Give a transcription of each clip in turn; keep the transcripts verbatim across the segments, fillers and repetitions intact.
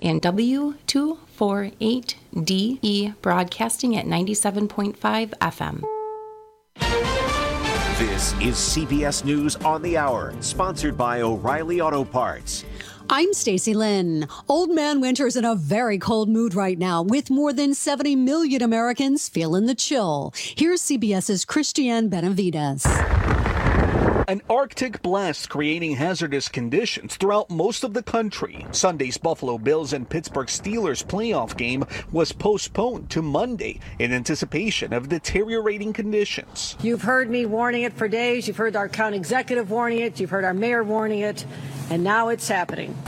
and W two forty-eight D E broadcasting at ninety-seven point five F M. This is C B S News on the Hour, sponsored by O'Reilly Auto Parts. I'm Stacey Lynn. Old Man Winter's in a very cold mood right now, with more than seventy million Americans feeling the chill. Here's CBS's Christiane Benavides. An Arctic blast creating hazardous conditions throughout most of the country. Sunday's Buffalo Bills and Pittsburgh Steelers playoff game was postponed to Monday in anticipation of deteriorating conditions. You've heard me warning it for days. You've heard our county executive warning it. You've heard our mayor warning it. And now it's happening.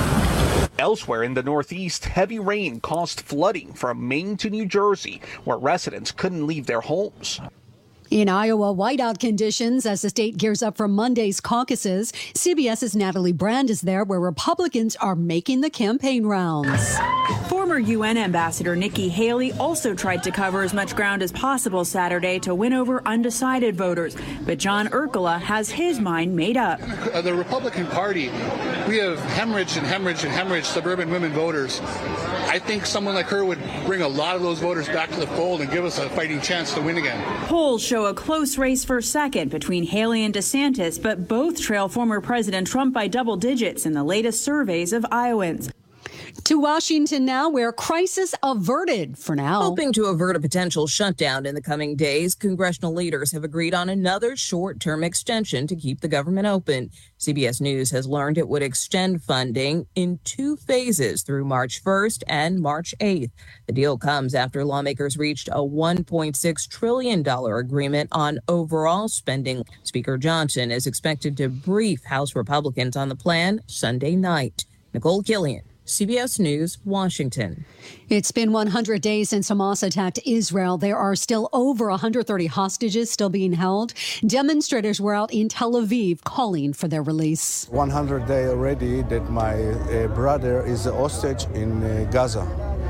Elsewhere in the Northeast, heavy rain caused flooding from Maine to New Jersey, where residents couldn't leave their homes. In Iowa, whiteout conditions as the state gears up for Monday's caucuses. CBS's Natalie Brand is there, where Republicans are making the campaign rounds. Former U N Ambassador Nikki Haley also tried to cover as much ground as possible Saturday to win over undecided voters. But John Urkela has his mind made up. The Republican Party, we have hemorrhaged and hemorrhaged and hemorrhaged suburban women voters. I think someone like her would bring a lot of those voters back to the fold and give us a fighting chance to win again. Polls show a close race for second between Haley and DeSantis, but both trail former President Trump by double digits in the latest surveys of Iowans. To Washington now, where crisis averted for now. Hoping to avert a potential shutdown in the coming days, congressional leaders have agreed on another short-term extension to keep the government open. C B S News has learned it would extend funding in two phases through March first and March eighth. The deal comes after lawmakers reached a one point six trillion dollars agreement on overall spending. Speaker Johnson is expected to brief House Republicans on the plan Sunday night. Nicole Killian, C B S News, Washington. It's been one hundred days since Hamas attacked Israel. There are still over one hundred thirty hostages still being held. Demonstrators were out in Tel Aviv calling for their release. one hundred days already that my uh, brother is a hostage in uh, Gaza.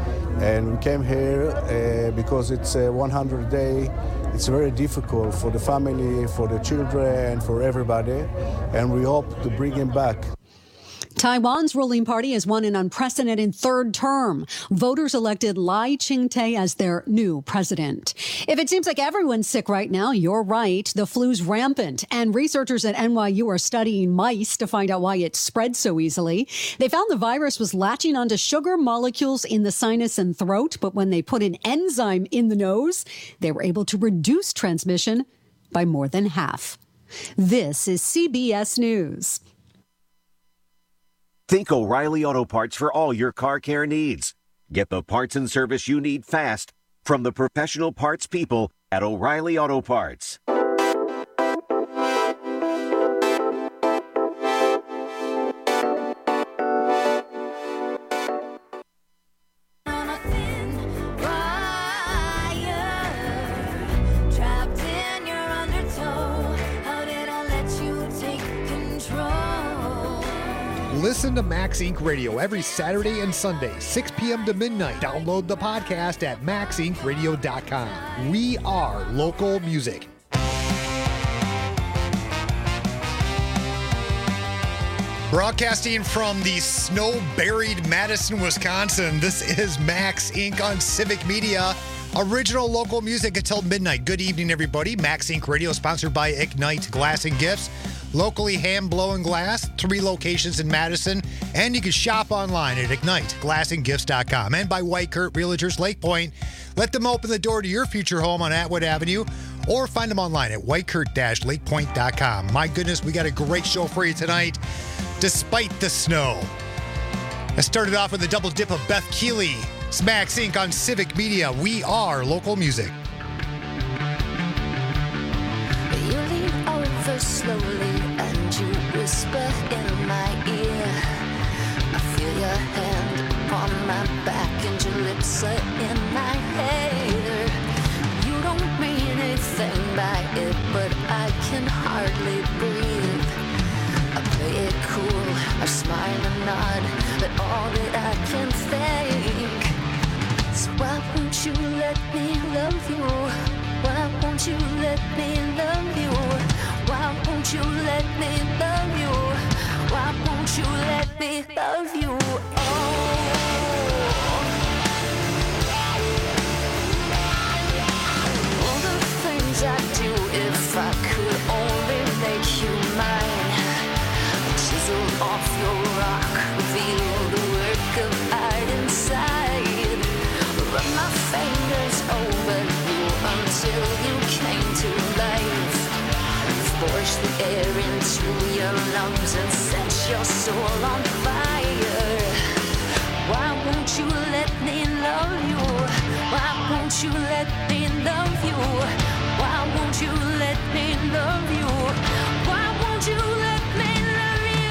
And we came here uh, because it's a one hundred day. It's very difficult for the family, for the children, for everybody. And we hope to bring him back. Taiwan's ruling party has won an unprecedented third term. Voters elected Lai Ching-te as their new president. If it seems like everyone's sick right now, you're right. The flu's rampant, and researchers at N Y U are studying mice to find out why it spreads so easily. They found the virus was latching onto sugar molecules in the sinus and throat, but when they put an enzyme in the nose, they were able to reduce transmission by more than half. This is C B S News. Think O'Reilly Auto Parts for all your car care needs. Get the parts and service you need fast from the professional parts people at O'Reilly Auto Parts. Listen to Max Inc Radio every Saturday and Sunday, six p.m. to midnight. Download the podcast at max inc radio dot com. We are local music. Broadcasting from the snow-buried Madison, Wisconsin, this is Max Incorporated on Civic Media. Original local music until midnight. Good evening, everybody. Max Incorporated Radio, sponsored by Ignite Glass and Gifts. Locally hand-blown glass, three locations in Madison, and you can shop online at ignite glass and gifts dot com. And by White Kurt Realtors Lake Point. Let them open the door to your future home on Atwood Avenue, or find them online at white kurt dash lake point dot com. My goodness, we got a great show for you tonight, despite the snow. I started off with a double dip of Beth Keeley. It's Max Incorporated on Civic Media. We are local music. You lean over slowly and you whisper in my ear. I feel your hand upon my back and your lips are in my hair. You don't mean anything by it, but I can hardly breathe. I play it cool, I smile and nod, but all that I can think. So why won't you let me love you? Why won't you let me love you? Why won't you let me love you? Why won't you let me love you? Oh. push the air into your lungs and set your soul on fire. Why won't you let me love you? Why won't you let me love you? Why won't you let me love you? Why won't you let me love you?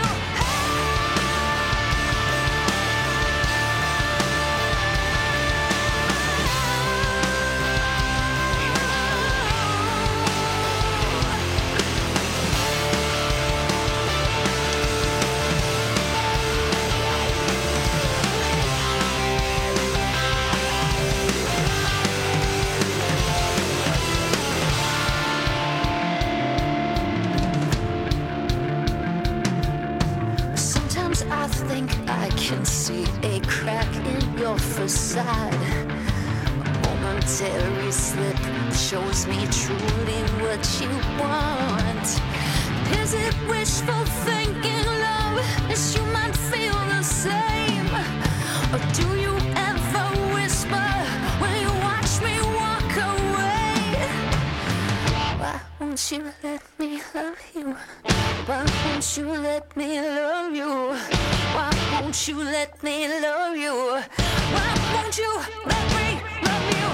Sometimes I think I can see a crack in your facade. A momentary slip shows me truly what you want. Is it wishful thinking, love? As you might feel the same. Or do you ever whisper when you watch me walk away? Why won't you let me love you? Why won't you let me love you? Why won't you let me love you? Why won't you let me love you?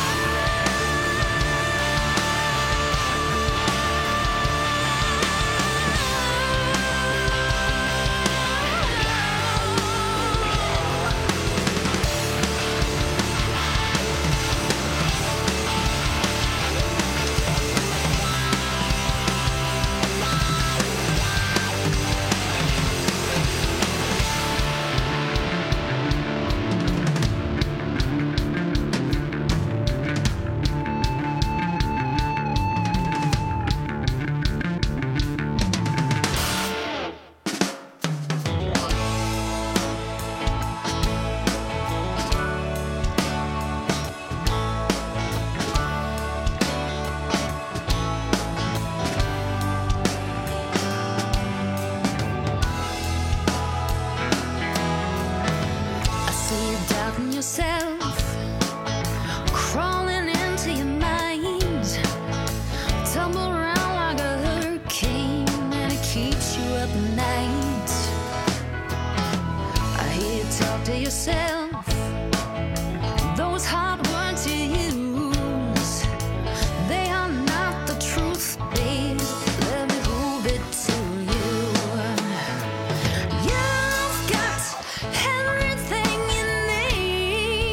I see you doubting yourself, crawling into your mind. Tumble around like a hurricane, and it keeps you up at night. I hear you talk to yourself, those hard words you use, they are not the truth, babe. Let me prove it to you. You've got everything you need.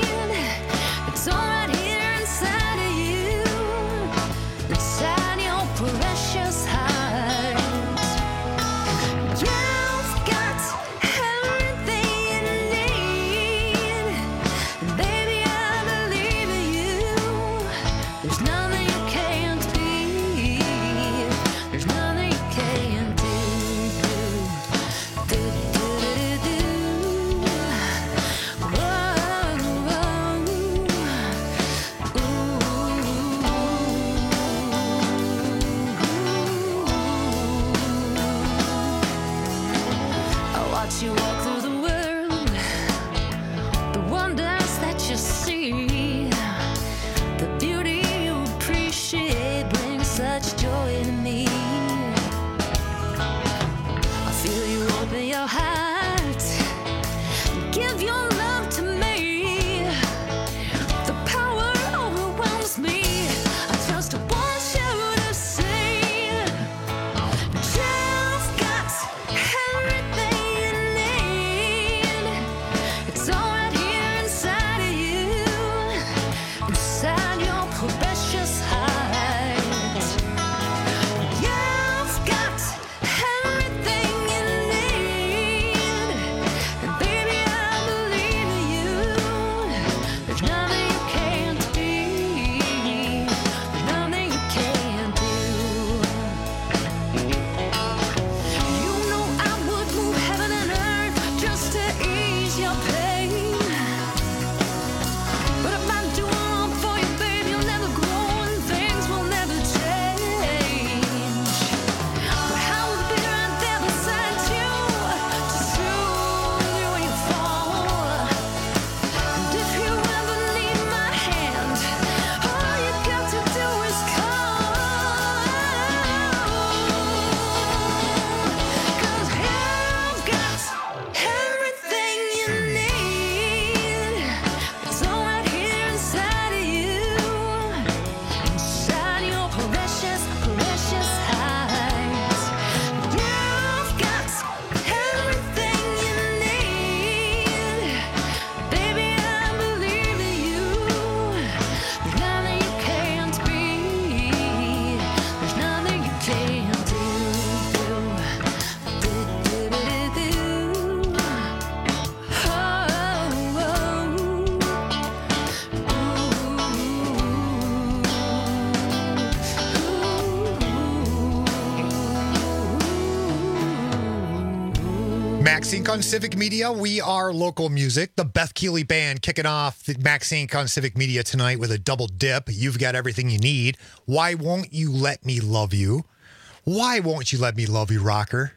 Max Incorporated on Civic Media. We are local music. The Beth Keeley Band kicking off the Max Incorporated on Civic Media tonight with a double dip. You've got everything you need. Why won't you let me love you? Why won't you let me love you, rocker?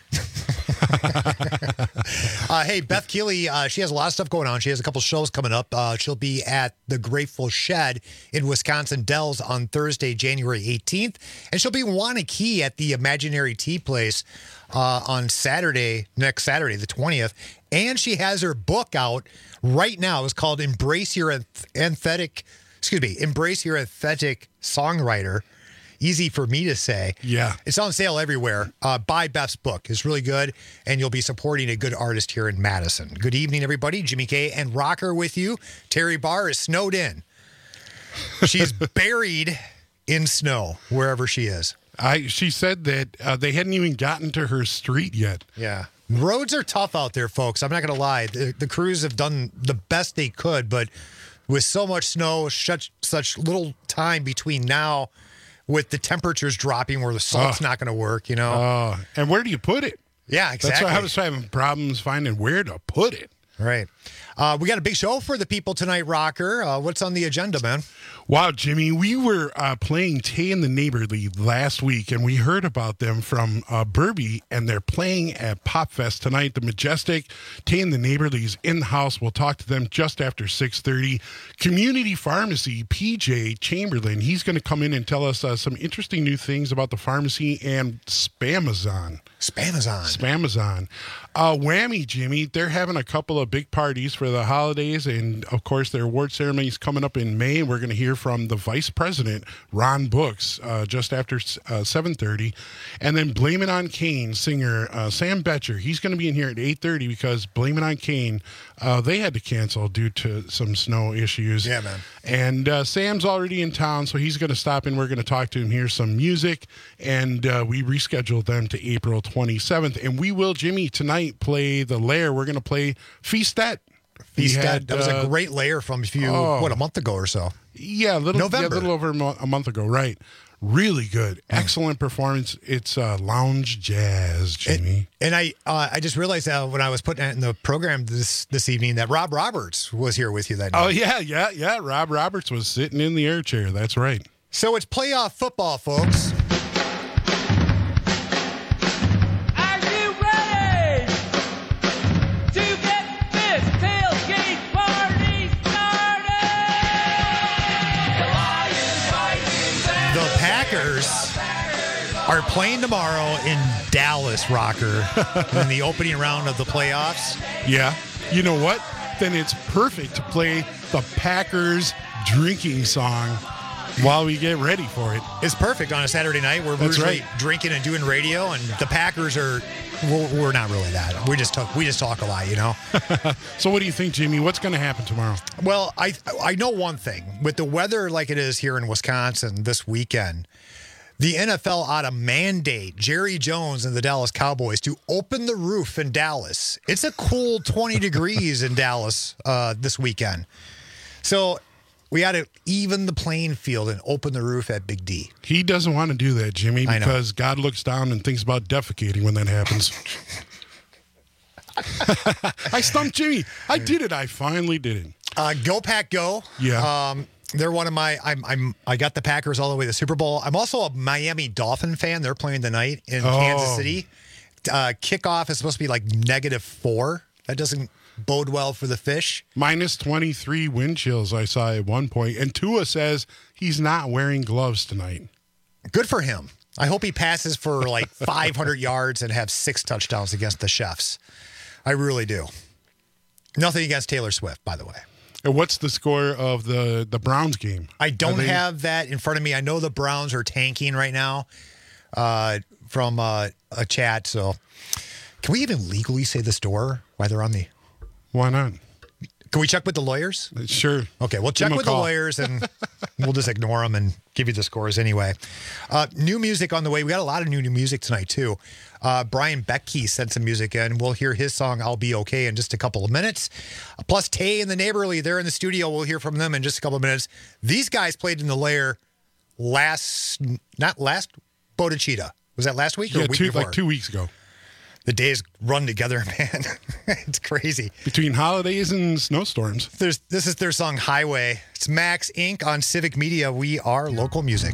uh, hey, Beth Keeley, uh, she has a lot of stuff going on. She has a couple shows coming up. Uh, she'll be at the Grateful Shed in Wisconsin Dells on Thursday, January eighteenth. And she'll be in Wanakee at the Imaginary Tea Place uh, on Saturday, next Saturday, the twentieth. And she has her book out right now. It's called Embrace Your Authentic, excuse me, Embrace Your Authentic Songwriter. Easy for me to say. Yeah. It's on sale everywhere. Uh, buy Beth's book. It's really good, and you'll be supporting a good artist here in Madison. Good evening, everybody. Jimmy K and Rocker with you. Terry Barr is snowed in. She's buried in snow wherever she is. I. She said that uh, they hadn't even gotten to her street yet. Yeah. Roads are tough out there, folks. I'm not going to lie. The, the crews have done the best they could, but with so much snow, such, such little time between now with the temperatures dropping where the salt's oh. not going to work, you know? Oh, and where do you put it? Yeah, exactly. That's why I was having problems finding where to put it. Right. Uh, we got a big show for the people tonight, Rocker. Uh, what's on the agenda, man? Wow, Jimmy, we were uh, playing Tay and the Neighborly last week, and we heard about them from uh, Burby, and they're playing at Pop Fest tonight. The Majestic, Tay and the Neighborly's in the house. We'll talk to them just after six thirty. Community Pharmacy, P J Chamberlain, he's going to come in and tell us uh, some interesting new things about the pharmacy and Spamazon. Spamazon. Spamazon. Uh, Whammy, Jimmy, they're having a couple of big parties for the holidays, and, of course, their award ceremony is coming up in May, and we're going to hear from the vice president, Ron Books, uh, just after uh, seven thirty. And then Blame It on Kane singer uh, Sam Betcher, he's going to be in here at eight thirty because Blame It on Kane, uh, they had to cancel due to some snow issues. Yeah, man. And uh, Sam's already in town, so he's going to stop in. We're going to talk to him, hear some music, and uh, we rescheduled them to April twenty-seventh. And we will, Jimmy, tonight play the Lair. We're going to play Feastet. Feastet. That was a great Lair from a few, oh, what, a month ago or so? Yeah, a little, yeah, a little over a, mo- a month ago, right. Really good. Excellent performance. It's uh, lounge jazz, Jimmy. And, and I uh, I just realized uh, when I was putting it in the program this this evening that Rob Roberts was here with you that night. Oh, yeah, yeah, yeah. Rob Roberts was sitting in the air chair. That's right. So it's playoff football, folks. Are you ready to get this tailgate party started? The Packers are playing tomorrow in Dallas, Rocker, in the opening round of the playoffs. Yeah. You know what? Then it's perfect to play the Packers drinking song while we get ready for it. It's perfect on a Saturday night. We're That's usually right. drinking and doing radio, and the Packers are. We're, we're not really that. We just talk. We just talk a lot, you know. So, what do you think, Jimmy? What's going to happen tomorrow? Well, I I know one thing. With the weather like it is here in Wisconsin this weekend, the N F L ought to mandate Jerry Jones and the Dallas Cowboys to open the roof in Dallas. It's a cool twenty degrees in Dallas uh, this weekend. So we ought to even the playing field and open the roof at Big D. He doesn't want to do that, Jimmy, I know. because God looks down and thinks about defecating when that happens. I stumped Jimmy. I did it. I finally did it. Uh, go Pack Go. Yeah. Um, they're one of my. I'm. I'm. I got the Packers all the way to the Super Bowl. I'm also a Miami Dolphin fan. They're playing tonight in Oh. Kansas City. Uh, kickoff is supposed to be like negative four. That doesn't bode well for the fish. Minus twenty-three wind chills I saw at one point. And Tua says he's not wearing gloves tonight. Good for him. I hope he passes for like five hundred yards and have six touchdowns against the Chefs. I really do. Nothing against Taylor Swift, by the way. And what's the score of the, the Browns game? I don't they... have that in front of me. I know the Browns are tanking right now uh, from uh, a chat. So can we even legally say the store while they're on the... Why not? Can we check with the lawyers? Sure. Okay, we'll check with the lawyers and we'll just ignore them and give you the scores anyway. Uh, new music on the way. We got a lot of new, new music tonight, too. Uh, Brian Becky sent some music in. We'll hear his song, I'll Be Okay, in just a couple of minutes. Uh, plus, Tay and the Neighborly, they're in the studio. We'll hear from them in just a couple of minutes. These guys played in the Lair last, not last, Bodachita. Was that last week or Yeah, a week two, before? like two weeks ago. The days run together, man. It's crazy. Between holidays and snowstorms. There's, this is their song Highway. It's Max Incorporated on Civic Media. We are local music.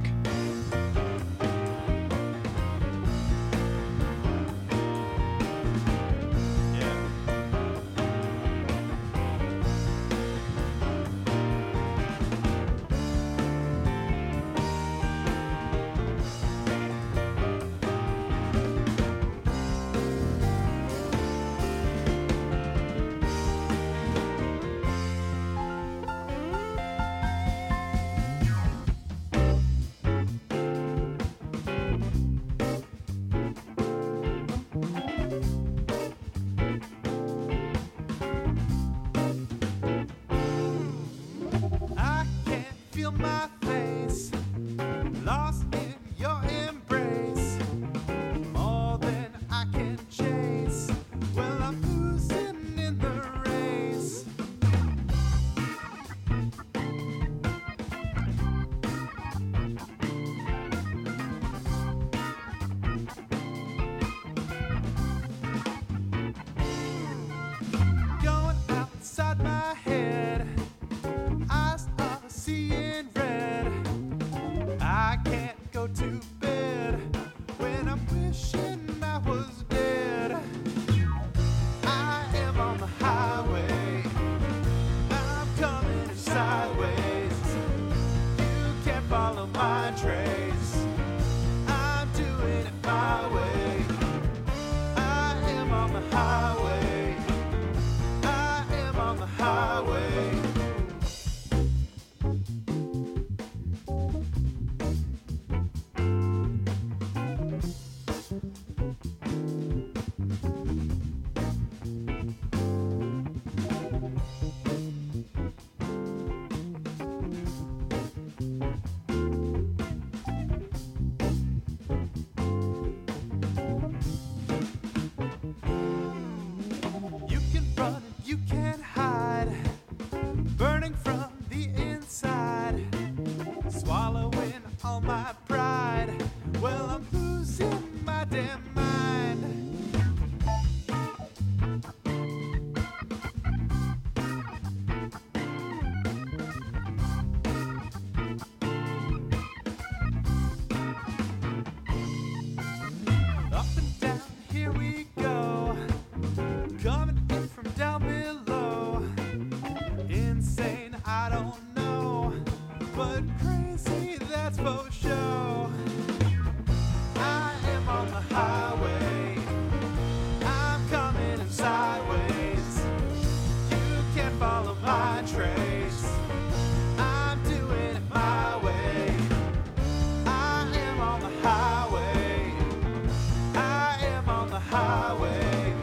I can't feel my face, lost in your embrace, more than I can chase. Well, I'm losing in the race. Going outside my head, eyes are seeing red. I can't go to bed when I'm wishing I was dead. I am on the highway, I'm coming in sideways. You can't follow my trace, I'm doing it my way. I am on the highway, I am on the highway. You can run and you can hide, burning from the inside, swallowing all my pride. Well, I'm losing my damn mind. Up and down, here we go. Coming in from down below. Insane, I don't know. But crazy, that's for sure. I am on the highway, I'm coming in sideways. You can't follow my trace, I'm doing it my way. I am on the highway, I am on the highway.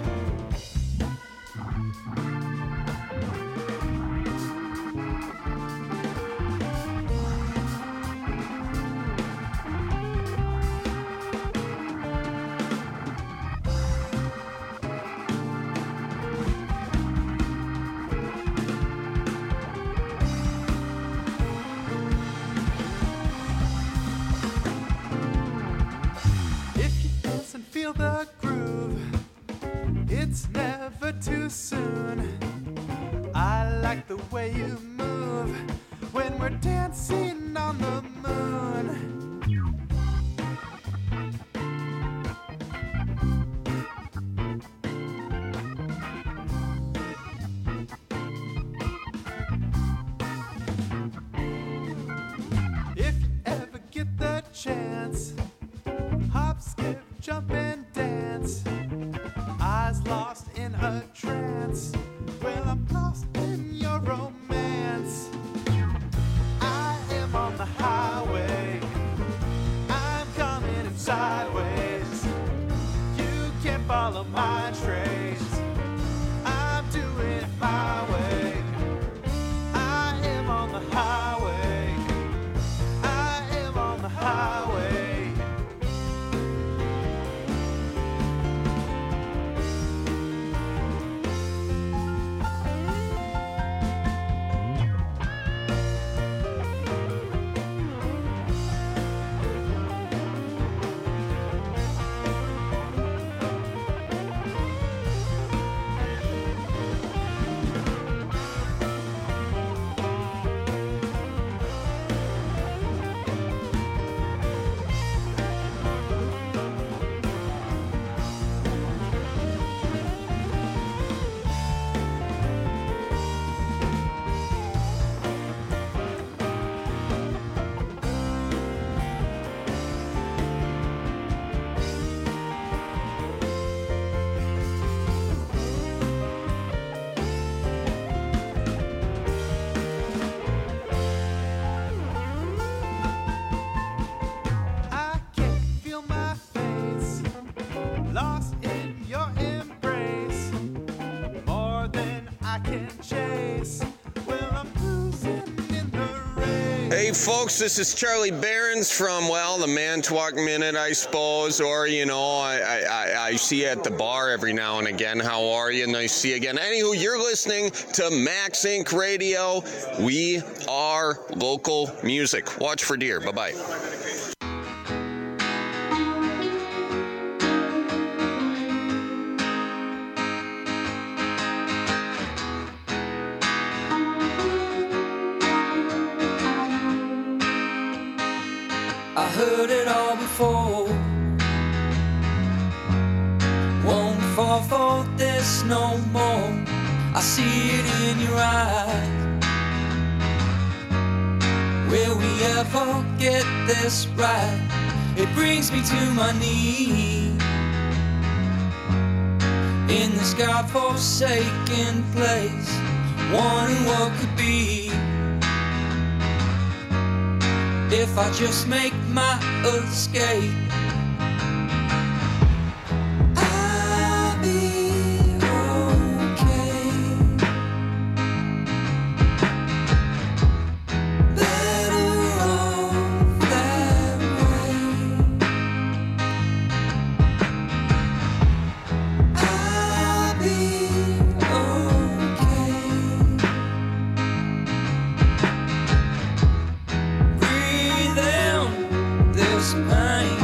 If you dance and feel the groove, it's never too soon. I like the way you move when we're dancing on the moon. If you ever get the chance, hop, skip, jump and dance. Eyes lost in a trance. Well, I'm lost in your romance. I am on the highway, I'm coming in sideways. You can't follow my trace, I'm doing it my way. I am on the highway, I am on the highway. Hey, folks, this is Charlie Behrens from, well, the Manitowoc Minute, I suppose, or, you know, I, I, I see you at the bar every now and again. How are you? Nice to see you again. Anywho, you're listening to Max Inc Radio. We are local music. Watch for deer. Bye-bye. I heard it all before. Won't fall for this no more. I see it in your eyes. Will we ever get this right? It brings me to my knees in this godforsaken place, wondering what could be if I just make my escape. I'll be okay. Better off that way. I'll be okay. Breathe in this pain.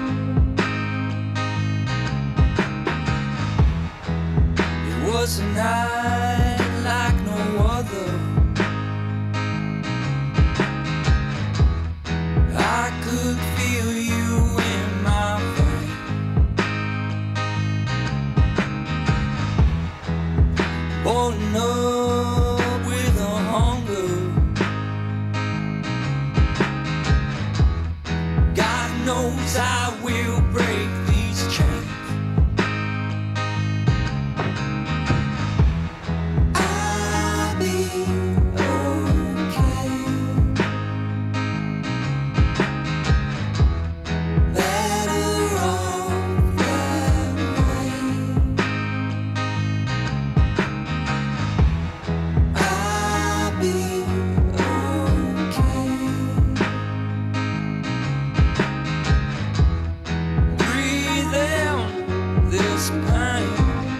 It was a night like no other. I could feel you in my veins. Boiling up with a hunger. God knows I will break these chains. I'll be okay. Better off that way. I'll be okay. Breathe in this pain.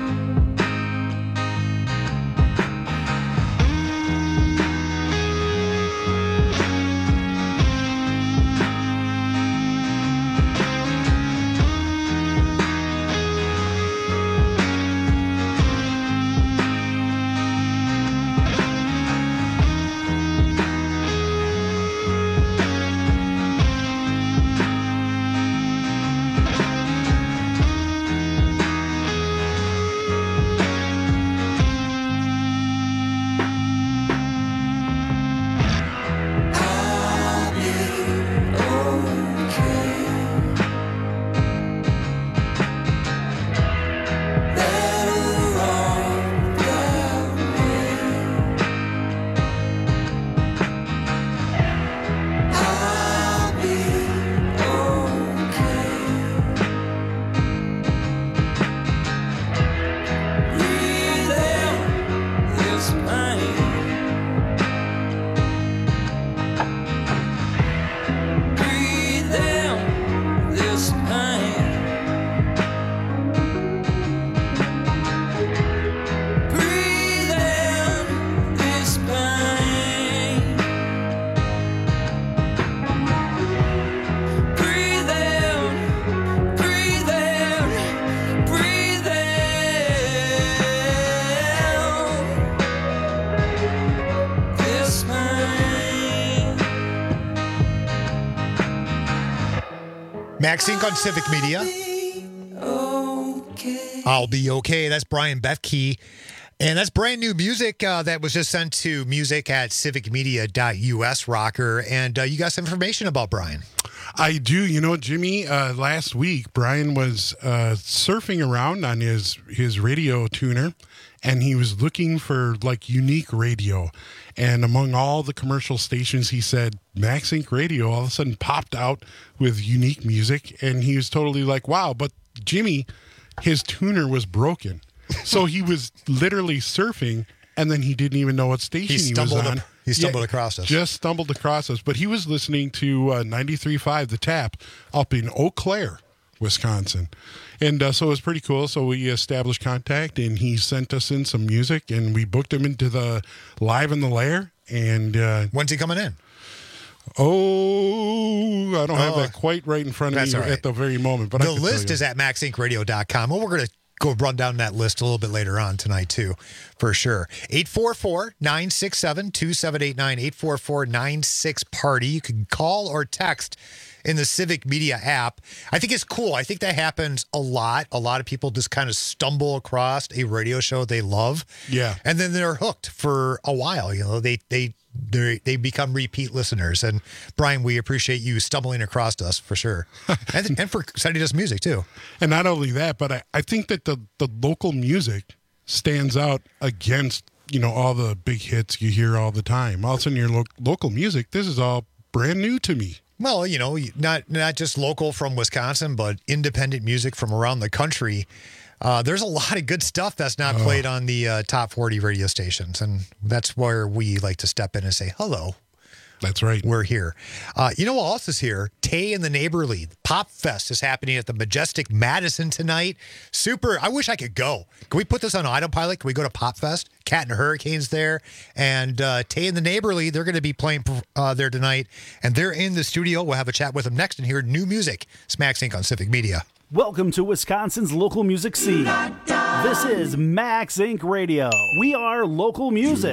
I'll be okay. Better off that way. I'll be okay. Breathe in this pain. Breathe in this pain. Breathe in this pain. Breathe in, breathe in, breathe in this pain. Max Inc on Civic Media. Okay. I'll be okay. That's Brian Bethke. And that's brand new music uh, that was just sent to music at civic media dot U S, Rocker. And uh, you got some information about Brian. I do. You know, Jimmy, uh, last week, Brian was uh, surfing around on his, his radio tuner, and he was looking for, like, unique radio. And among all the commercial stations, he said, Max Inc Radio all of a sudden popped out with unique music. And he was totally like, wow. But Jimmy, his tuner was broken. So he was literally surfing and then he didn't even know what station He he, stumbled was on. up- he stumbled across us. Just stumbled across us. But he was listening to uh, ninety-three point five The Tap up in Eau Claire, Wisconsin. And uh, so it was pretty cool. So we established contact, and he sent us in some music, and we booked him into the Live in the Lair. And uh, when's he coming in? Oh, I don't have Oh, that quite right in front of that's me all right. at the very moment. But I the can tell list you. is at max inc radio dot com. Well, we're going to go run down that list a little bit later on tonight, too, for sure. eight four four, nine six seven, two seven eight nine, eight four four, nine six party. You can call or text in the Civic Media app. I think it's cool. I think that happens a lot. A lot of people just kind of stumble across a radio show they love. Yeah. And then they're hooked for a while. You know, they, they, they they become repeat listeners. And Brian, we appreciate you stumbling across us for sure. and, and for sending us music too. And not only that, but I, I think that the, the local music stands out against, you know, all the big hits you hear all the time. All of a sudden, your lo- local music, this is all brand new to me. Well, you know, not not just local from Wisconsin, but independent music from around the country. Uh, there's a lot of good stuff that's not Oh. played on the uh, top forty radio stations, and that's where we like to step in and say hello. That's right. We're here. Uh, you know what else is here? Tay and the Neighborly Pop Fest is happening at the Majestic Madison tonight. Super. I wish I could go. Can we put this on autopilot? Can we go to Pop Fest? Cat and Hurricanes there. And uh, Tay and the Neighborly, they're going to be playing uh, there tonight. And they're in the studio. We'll have a chat with them next and hear new music. Smack Sync on Civic Media. Welcome to Wisconsin's local music scene. This is Max Incorporated. Radio. We are local music.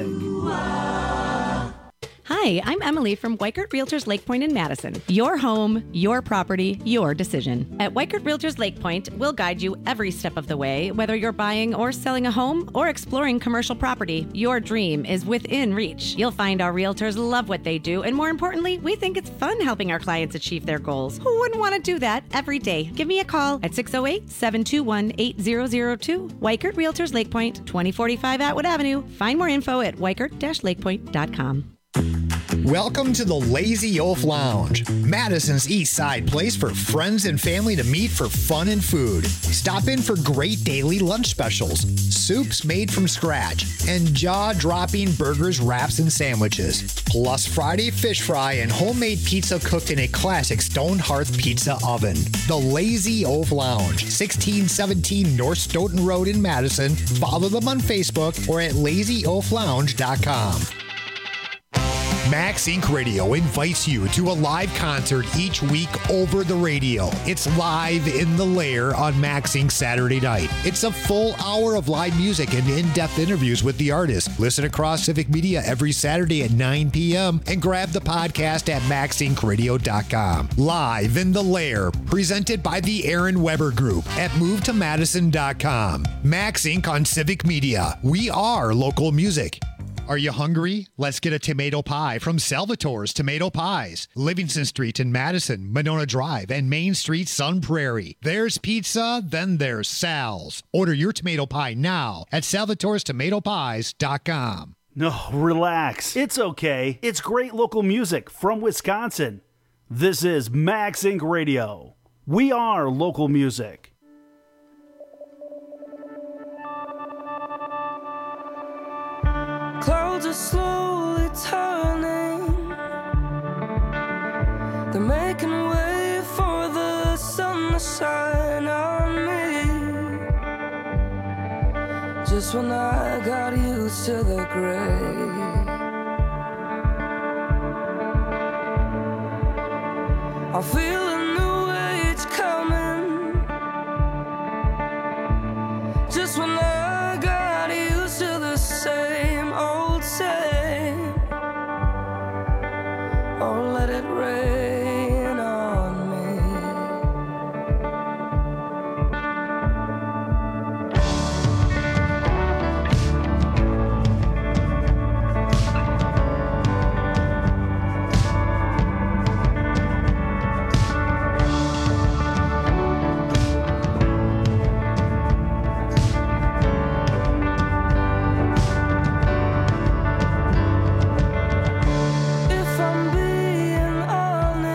Hi, I'm Emily from Weikert Realtors Lake Point in Madison. Your home, your property, your decision. At Weikert Realtors Lake Point, we'll guide you every step of the way, whether you're buying or selling a home or exploring commercial property. Your dream is within reach. You'll find our realtors love what they do, and more importantly, we think it's fun helping our clients achieve their goals. Who wouldn't want to do that every day? Give me a call at six oh eight, seven two one, eight zero zero two. Weikert Realtors Lake Point, twenty forty-five Atwood Avenue. Find more info at weikert dash lakepoint dot com. Welcome to the Lazy Oaf Lounge, Madison's East Side place for friends and family to meet for fun and food. Stop in for great daily lunch specials, soups made from scratch, and jaw-dropping burgers, wraps, and sandwiches. Plus Friday fish fry and homemade pizza cooked in a classic stone hearth pizza oven. The Lazy Oaf Lounge, sixteen seventeen North Stoughton Road in Madison. Follow them on Facebook or at lazy oaf lounge dot com. Max Incorporated. Radio invites you to a live concert each week over the radio. It's Live in the Lair on Max Incorporated. Saturday night. It's a full hour of live music and in-depth interviews with the artist. Listen across Civic Media every Saturday at nine p.m. and grab the podcast at max inc radio dot com. Live in the Lair, presented by the Aaron Weber Group at move to madison dot com. Max Incorporated on Civic Media. We are local music. Are you hungry? Let's get a tomato pie from Salvatore's Tomato Pies. Livingston Street in Madison, Monona Drive, and Main Street, Sun Prairie. There's pizza, then there's Sal's. Order your tomato pie now at salvatores tomato pies dot com. No, relax. It's okay. It's great local music from Wisconsin. This is Max Incorporated. Radio. We are local music. Clouds are slowly turning. They're making way for the sun to shine on me. Just when I got used to the gray, I feel a new age coming. Just when I got used to the same old same. Oh, let it rain on me. If I'm being honest,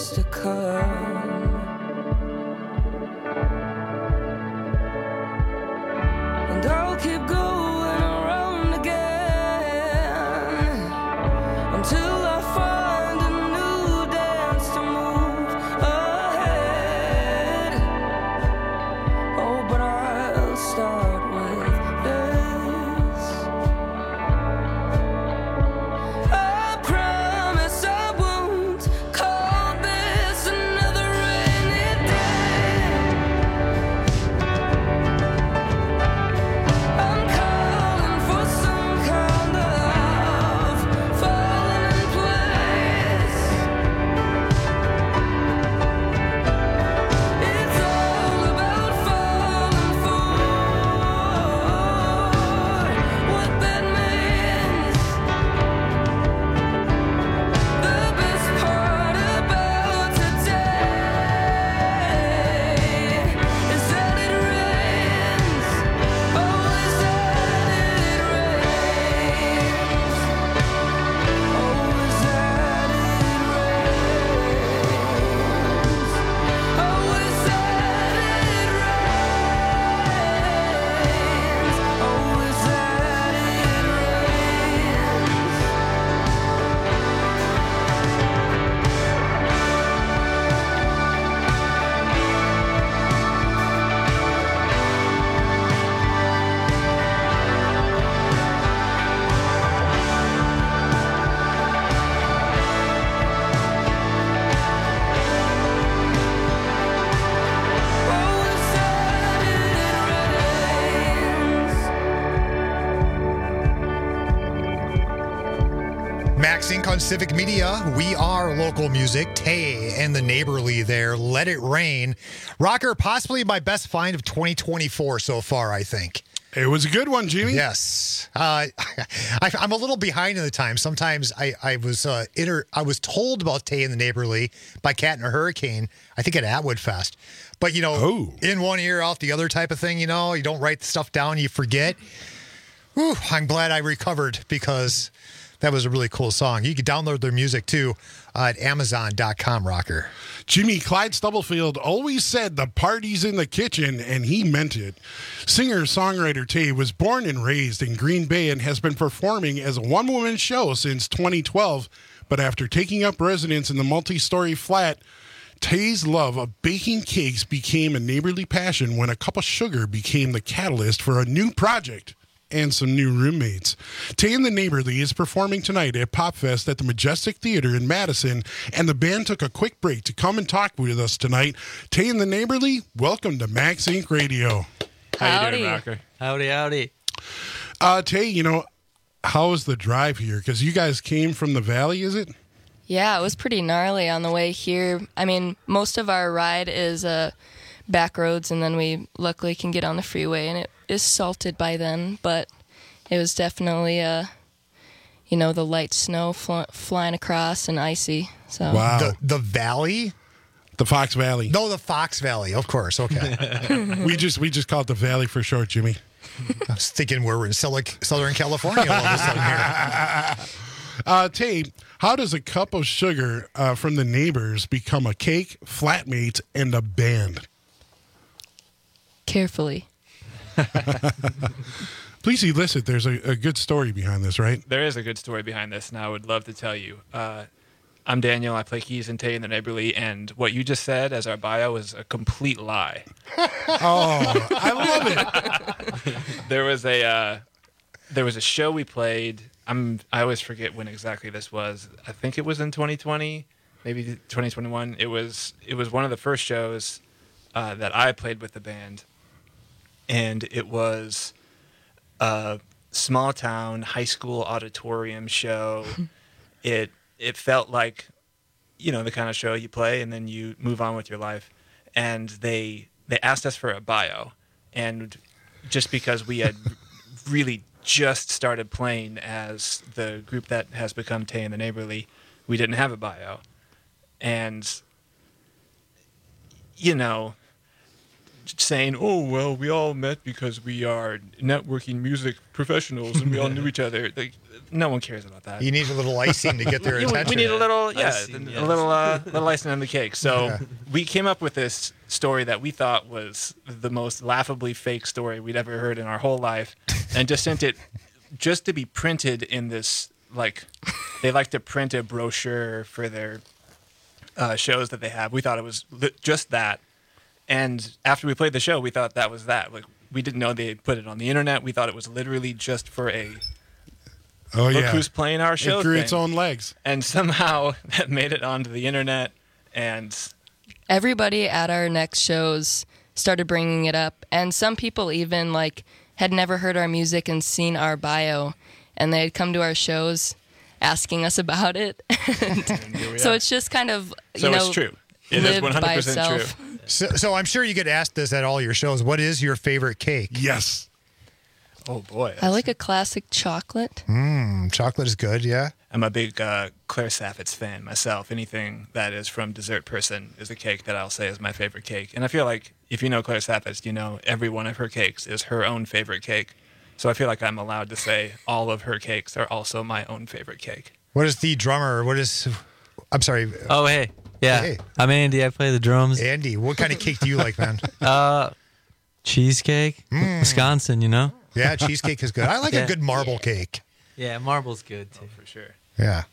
what's to come. And I'll keep going around again until I find a new dance to move ahead. Oh, but I'll start with this. I promise I won't call this another rainy day. I'm calling for some kind of falling in place. It's all about falling forward. What that means. The best part about today is that it rains. Oh, is that it rains. Oh, is that it rains. Oh, is that it rains. Oh, is that Max Inc on Civic Media. We are local music. Tay and the Neighborly there. Let It Rain. Rocker, possibly my best find of twenty twenty-four so far, I think. It was a good one, Jimmy. Yes. Uh, I, I'm a little behind in the time. Sometimes I, I was uh, inter, I was told about Tay and the Neighborly by Cat and a Hurricane, I think at Atwood Fest. But, you know, Oh. in one ear, out the other type of thing, you know, you don't write the stuff down, you forget. Whew, I'm glad I recovered because that was a really cool song. You can download their music too uh, at amazon dot com, Rocker. Jimmy, Clyde Stubblefield always said the party's in the kitchen, and he meant it. Singer-songwriter Tay was born and raised in Green Bay and has been performing as a one-woman show since twenty twelve. But after taking up residence in the multi-story flat, Tay's love of baking cakes became a neighborly passion when a cup of sugar became the catalyst for a new project and some new roommates. Tay and the Neighborly is performing tonight at Pop Fest at the Majestic Theater in Madison, and the band took a quick break to come and talk with us tonight. Tay and the Neighborly, welcome to Max Inc Radio. How you doing, Rocker? Howdy, howdy. Uh, Tay, you know, how was the drive here? Because you guys came from the Valley, is it? Yeah, it was pretty gnarly on the way here. I mean, most of our ride is uh, back roads, and then we luckily can get on the freeway, and it is salted by then, but it was definitely, uh, you know, the light snow fl- flying across and icy. So Wow. The, the Valley? The Fox Valley. No, the Fox Valley, of course. Okay. we just we just call it the Valley for short, Jimmy. I was thinking we're in Southern California all of a sudden here. Uh, Tay, how does a cup of sugar uh, from the neighbors become a cake, flatmates, and a band? carefully. Please elicit. There's a, a good story behind this, right? There is a good story behind this, and I would love to tell you. Uh, I'm Daniel. I play keys and Tay in the Neighborly, and what you just said as our bio is a complete lie. Oh, I love it. There was a uh, there was a show we played. I'm I always forget when exactly this was. I think it was in twenty twenty, maybe twenty twenty-one. It was it was one of the first shows uh, that I played with the band, and it was a small town high school auditorium show. it it felt like, you know, the kind of show you play and then you move on with your life. And they they asked us for a bio, and just because we had really just started playing as the group that has become Tay and the Neighborly, we didn't have a bio. And, you know, saying, "Oh well, we all met because we are networking music professionals and we all knew each other." Like, no one cares about that. You need a little icing to get their We- attention. We need a little, yeah, Icing, a yes. little, uh, little icing on the cake. So Yeah. we came up with this story that we thought was the most laughably fake story we'd ever heard in our whole life, and just sent it just to be printed in this, like, they like to print a brochure for their uh, shows that they have. We thought it was li- just that. And after we played the show, we thought that was that. Like, we didn't know they put it on the internet. We thought it was literally just for a Oh, look yeah. who's playing our show It grew thing. its own legs. And somehow that made it onto the internet. And Everybody at our next shows started bringing it up, and some people even like had never heard our music and seen our bio, and they had come to our shows asking us about it. And so it's just kind of you So know it's true. It is lived one hundred by percent itself. true. So, so I'm sure you get asked this at all your shows. What is your favorite cake? Yes. Oh boy. I like a classic chocolate. Mmm, chocolate is good. Yeah. I'm a big uh, Claire Saffitz fan myself. Anything that is from Dessert Person is a cake that I'll say is my favorite cake. And I feel like if you know Claire Saffitz, you know every one of her cakes is her own favorite cake. So I feel like I'm allowed to say all of her cakes are also my own favorite cake. What is the drummer? What is? I'm sorry. Oh, hey. Yeah. Hey. I'm Andy. I play the drums. Andy, what kind of cake do you like, man? Uh, cheesecake. Mm. Wisconsin, you know? Yeah, cheesecake is good. I like Yeah. a good marble cake. Yeah, marble's good, too. For sure. Yeah.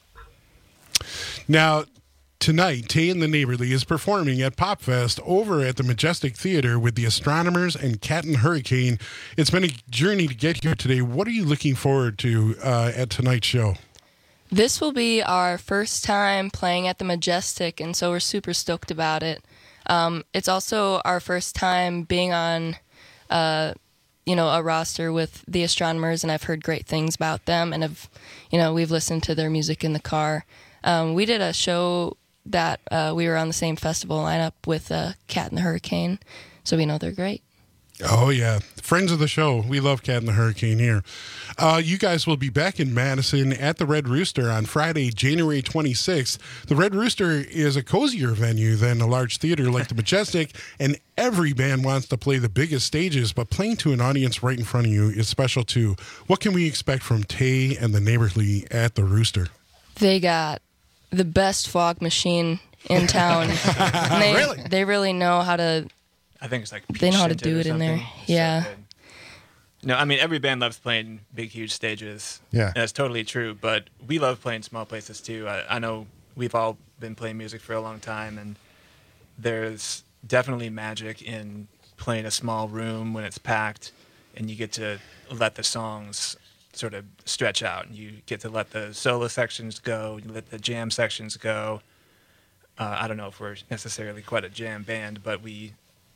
Now, tonight, Tay and the Neighborly is performing at Pop Fest over at the Majestic Theater with the Astronomers and Cat and Hurricane. It's been a journey to get here today. What are you looking forward to uh, at tonight's show? This will be our first time playing at the Majestic, and so we're super stoked about it. Um, it's also our first time being on, uh, you know, a roster with the Astronomers, and I've heard great things about them, and have, you know, we've listened to their music in the car. Um, we did a show that uh, we were on the same festival lineup with uh, Cat and the Hurricane, so we know they're great. Oh, yeah. Friends of the show. We love Cat and the Hurricane here. Uh, you guys will be back in Madison at the Red Rooster on Friday, January twenty-sixth. The Red Rooster is a cozier venue than a large theater like the Majestic, and every band wants to play the biggest stages, but playing to an audience right in front of you is special too. What can we expect from Tay and the Neighborly at the Rooster? They got the best fog machine in town. And they, Really? They really know how to... I think it's like They know how to Peach Tinted do or it in there. something. Yeah. So good. No, I mean, every band loves playing big, huge stages. Yeah. And that's totally true. But we love playing small places, too. I, I know we've all been playing music for a long time, and there's definitely magic in playing a small room when it's packed, and you get to let the songs sort of stretch out, and you get to let the solo sections go, you let the jam sections go. Uh, I don't know if we're necessarily quite a jam band, but we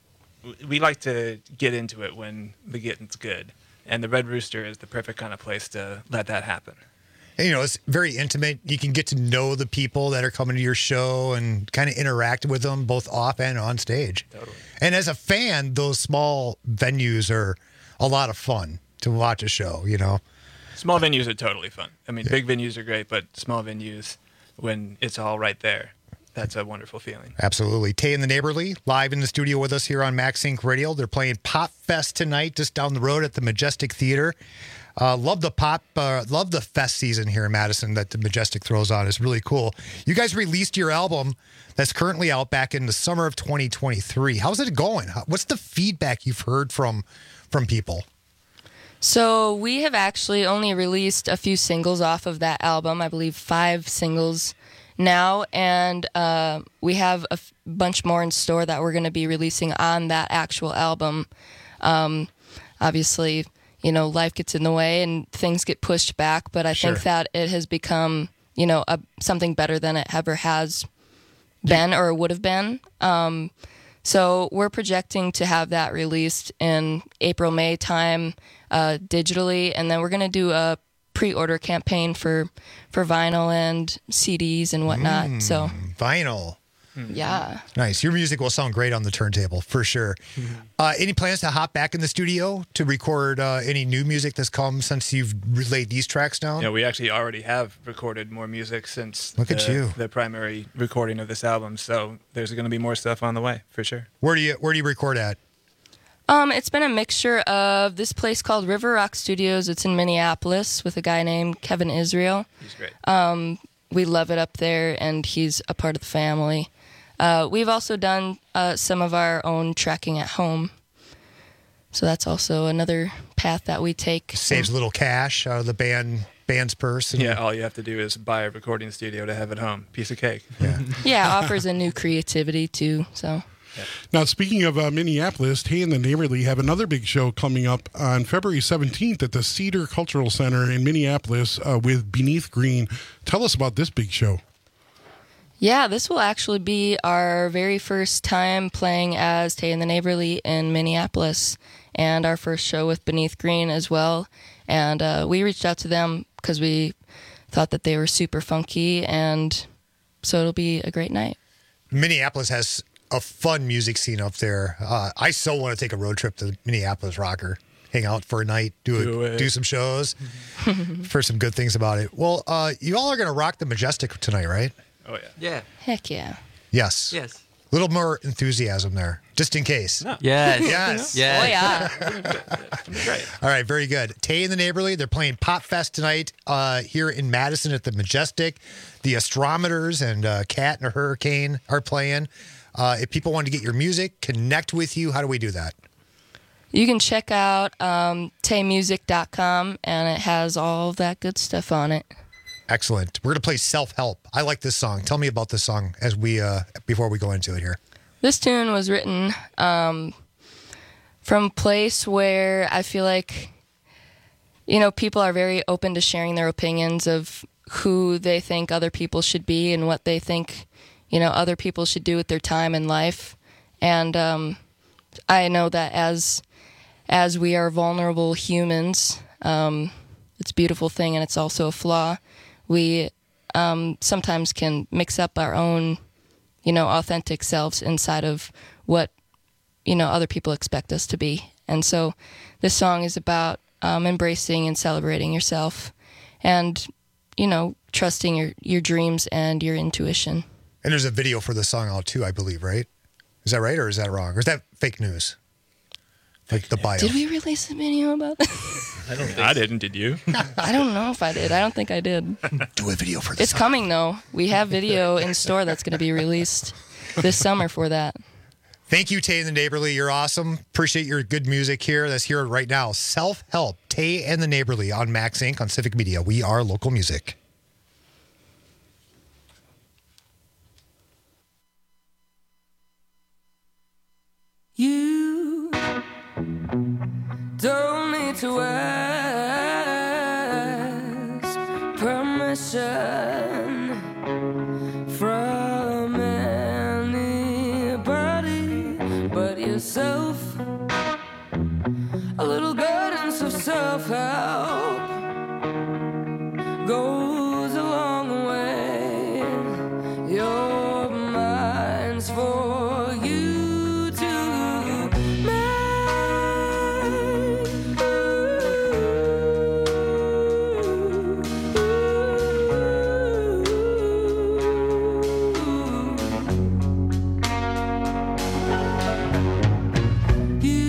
we like to get into it when the getting's good. And the Red Rooster is the perfect kind of place to let that happen. And, you know, it's very intimate. You can get to know the people that are coming to your show and kind of interact with them both off and on stage. Totally. And as a fan, those small venues are a lot of fun to watch a show, you know? Small venues are totally fun. I mean, big venues are great, but small venues, when it's all right there, that's a wonderful feeling. Absolutely. Tay and the Neighborly live in the studio with us here on Max Inc Radio. They're playing Pop Fest tonight just down the road at the Majestic Theater. Uh, love the pop, uh, love the fest season here in Madison that the Majestic throws on. It's really cool. You guys released your album that's currently out back in the summer of twenty twenty-three. How's it going? How- What's the feedback you've heard from from people? So we have actually only released a few singles off of that album. I believe five singles now, and uh, we have a f- bunch more in store that we're going to be releasing on that actual album. Um, obviously, you know, life gets in the way and things get pushed back, but I Sure. think that it has become, you know, a, something better than it ever has been or would have been. Um, so we're projecting to have that released in April, May time uh, digitally, and then we're going to do a pre-order campaign for for vinyl and C Ds and whatnot. Mm, so vinyl. yeah. Nice. Your music will sound great on the turntable for sure. Uh, any plans to hop back in the studio to record uh, any new music that's come since you've laid these tracks down? Yeah, we actually already have recorded more music since Look the, at you. the primary recording of this album. So there's going to be more stuff on the way, for sure. Where do you Where do you record at? Um, it's been a mixture of this place called River Rock Studios. It's in Minneapolis with a guy named Kevin Israel. He's great. Um, we love it up there, and he's a part of the family. Uh, we've also done uh, some of our own tracking at home. So that's also another path that we take. Saves a little cash out of the band band's purse. And Yeah, all you have to do is buy a recording studio to have at home. Piece of cake. Yeah, yeah, offers a new creativity too. So. Now, speaking of uh, Minneapolis, Tay and the Neighborly have another big show coming up on February seventeenth at the Cedar Cultural Center in Minneapolis uh, with Beneath Green. Tell us about this big show. Yeah, this will actually be our very first time playing as Tay and the Neighborly in Minneapolis, and our first show with Beneath Green as well. And uh, we reached out to them because we thought that they were super funky, and so it'll be a great night. Minneapolis has a fun music scene up there. Uh, I so want to take a road trip to Minneapolis Rocker, hang out for a night, do Do a, it. do some shows, for some good things about it. Well, uh, you all are going to rock the Majestic tonight, right? Oh, yeah. Yeah. Heck yeah. Yes. Yes. A little more enthusiasm there, just in case. Yes. Yes. Yes. Oh, yeah. Great. All right, very good. Tay and the Neighborly, they're playing Pop Fest tonight uh, here in Madison at the Majestic. The Astrometers and uh, Cat and a Hurricane are playing. Uh, if people want to get your music, connect with you, how do we do that? You can check out um, tay music dot com, and it has all of that good stuff on it. Excellent. We're going to play Self-Help. I like this song. Tell me about this song as we uh, before we go into it here. This tune was written um, from a place where I feel like, you know, people are very open to sharing their opinions of who they think other people should be and what they think, you know, other people should do with their time in life. And um, I know that as as we are vulnerable humans, um, it's a beautiful thing and it's also a flaw. We um, sometimes can mix up our own, you know, authentic selves inside of what, you know, other people expect us to be. And so this song is about um, embracing and celebrating yourself and, you know, trusting your, your dreams and your intuition. And there's a video for the song out too, I believe, right? Is that right or is that wrong? Or is that fake news? Like the bio. Did we release a video about that? I don't think I didn't, did you? I don't know if I did. I don't think I did. Do a video for this. It's song. coming, though. We have video in store that's going to be released this summer for that. Thank you, Tay and the Neighborly. You're awesome. Appreciate your good music here. That's here right now. Self-Help, Tay and the Neighborly on Max Incorporated on Civic Media. We are local music. You don't need to ask permission from anybody but yourself. A little guidance of self-help goes a long way. Your mind's for you to make. You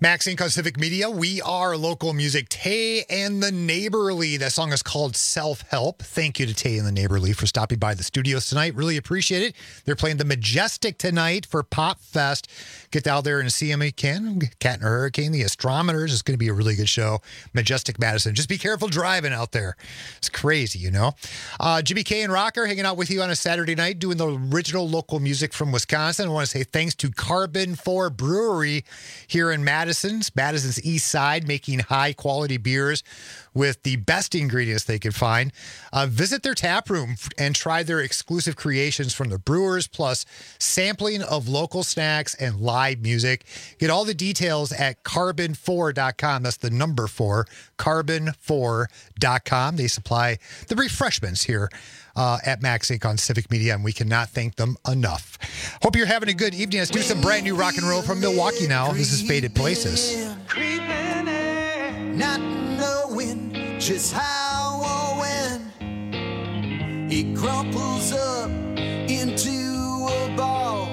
Max Inc. on Civic Media. We are local music. Tay and the Neighborly. That song is called Self-Help. Thank you to Tay and the Neighborly for stopping by the studios tonight. Really appreciate it. They're playing the Majestic tonight for Pop Fest. Get out there and see them if you can. Cat and Hurricane, the Astrometers. It's going to be a really good show. Majestic Madison. Just be careful driving out there. It's crazy, you know. Uh, Jimmy K and Rocker hanging out with you on a Saturday night doing the original local music from Wisconsin. I want to say thanks to Carbon four Brewery here in Madison. Madison's, Madison's East Side, making high-quality beers with the best ingredients they could find. Uh, visit their tap room and try their exclusive creations from the brewers, plus sampling of local snacks and live music. Get all the details at carbon four dot com. That's the number four, carbon four dot com. They supply the refreshments here uh, at Max Inc on Civic Media, and we cannot thank them enough. Hope you're having a good evening. Let's do some brand new rock and roll from Milwaukee now. This is Faded Places. Creeping in, not knowing just how or when it crumples up into a ball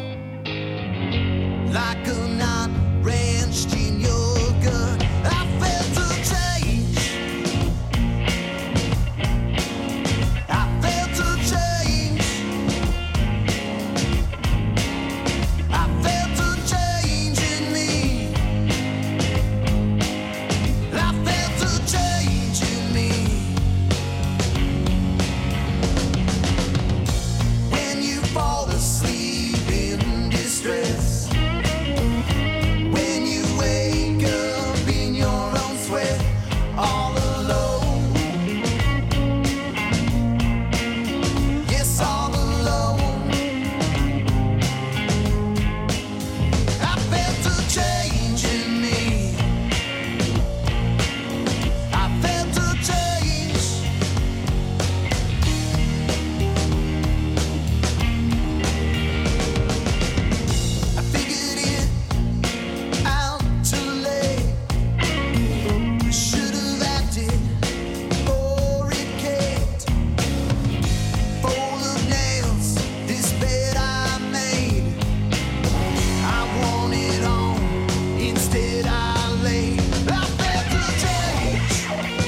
like a knot wrenched in your gut. I felt a change. I felt a change. I felt a change in me. I felt a change in me. When you fall asleep in distress, when you wake up in your own sweat, all alone. Yes, all alone. I felt a change in me. I felt a change. I figured it out too late. I should have acted before it caved. Full of nails, this bed I made. I wanted on, instead I laid. I felt a change.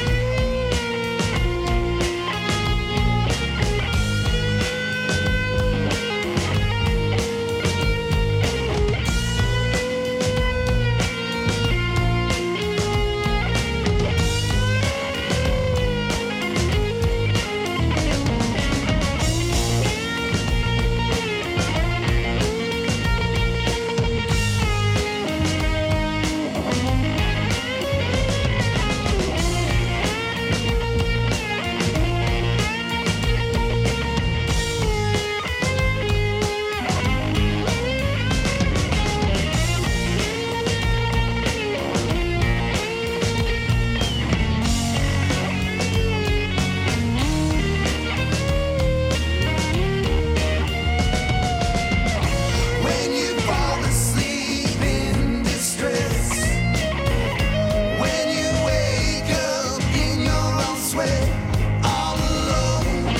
When you fall asleep in distress, when you wake up in your own sweat, all alone.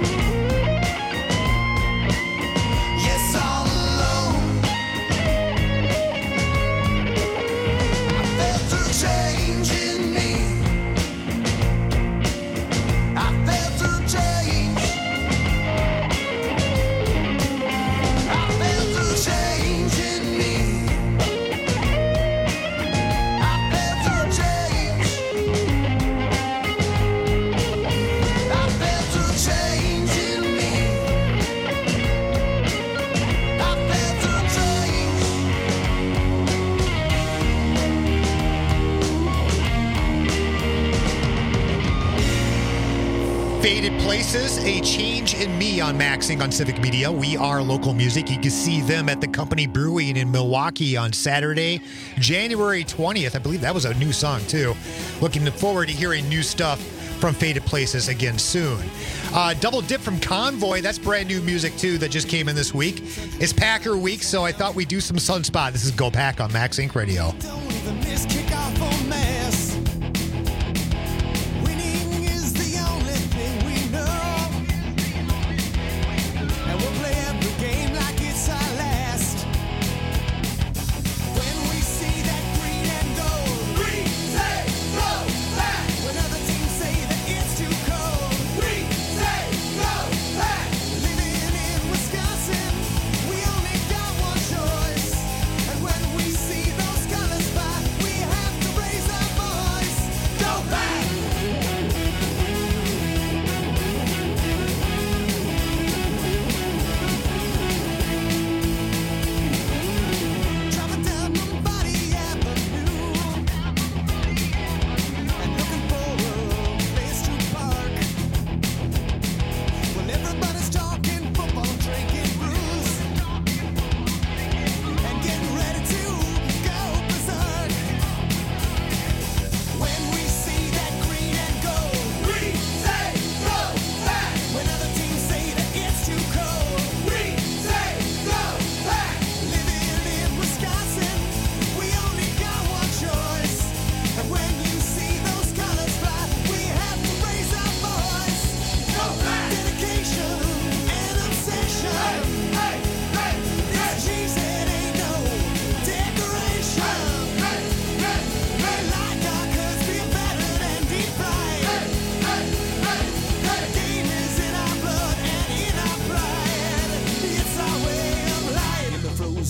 Yes, all alone. I felt a change in me. I felt a change. I felt a change in me. I felt a change. I felt a change in me. I felt a change. Faded Places, A Change in Me on Max Inc on Civic Media. We are local music. You can see them at the Company Brewing in Milwaukee on Saturday, January twentieth. I believe that was a new song, too. Looking forward to hearing new stuff from Faded Places again soon. Uh, Double Dip from Convoy, that's brand new music, too, that just came in this week. It's Packer week, so I thought we'd do some Sunspot. This is Go Pack on Max Inc Radio. Don't even miss kickoff or mass. Winning is the only thing we know, and we'll play every game like it's our last. When we see that green and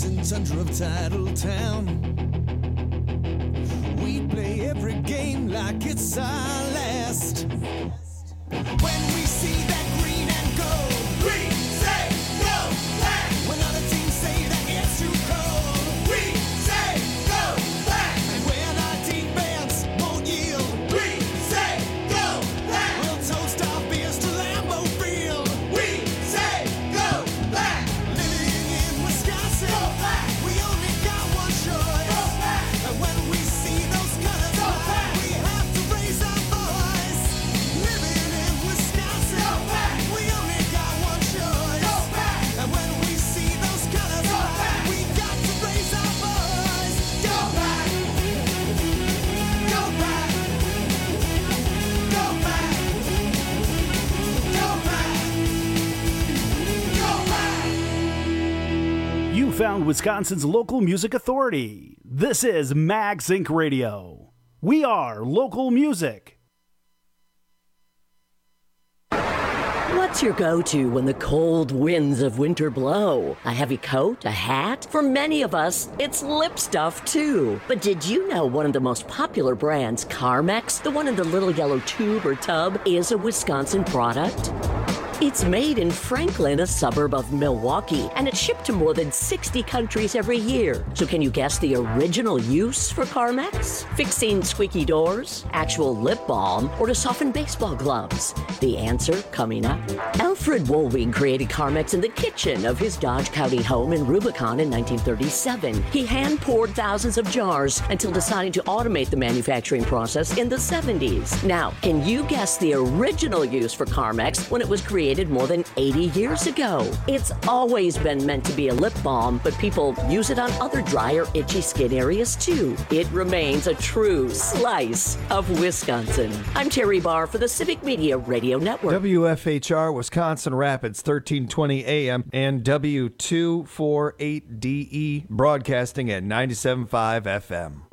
crimson tundra of Titletown. We play every game like it's our last. When we see that green and gold, we say go back. When other teams say that it's too cold, we say go back. And when our defense won't yield, we say go back. We'll toast our beers to Lambeau Field. We say go back. Living in Wisconsin, go back. We only got one choice. Go back. And when we see those colors, go back. We have to raise our voice. Living in Wisconsin, go back. We only got one choice. Go back. And when we see those colors, go back. We got to raise our voice. Go back. Go back. Go back. Go back. Go back. You found Wisconsin's local music authority. This is Max Incorporated. Radio. We are local music. What's your go-to when the cold winds of winter blow? A heavy coat? A hat? For many of us, it's lip stuff too. But did you know one of the most popular brands, Carmex, the one in the little yellow tube or tub, is a Wisconsin product? It's made in Franklin, a suburb of Milwaukee, and it's shipped to more than sixty countries every year. So can you guess the original use for Carmex? Fixing squeaky doors, actual lip balm, or to soften baseball gloves? The answer coming up. Alfred Woolwing created Carmex in the kitchen of his Dodge County home in Rubicon in nineteen thirty-seven. He hand-poured thousands of jars until deciding to automate the manufacturing process in the seventies. Now, can you guess the original use for Carmex when it was created more than eighty years ago? It's always been meant to be a lip balm, but people use it on other dry or itchy skin areas too. It remains a true slice of Wisconsin. I'm Terry Barr for the Civic Media Radio Network. W F H R Wisconsin Rapids, thirteen twenty A M and W two forty-eight D E broadcasting at ninety-seven point five F M.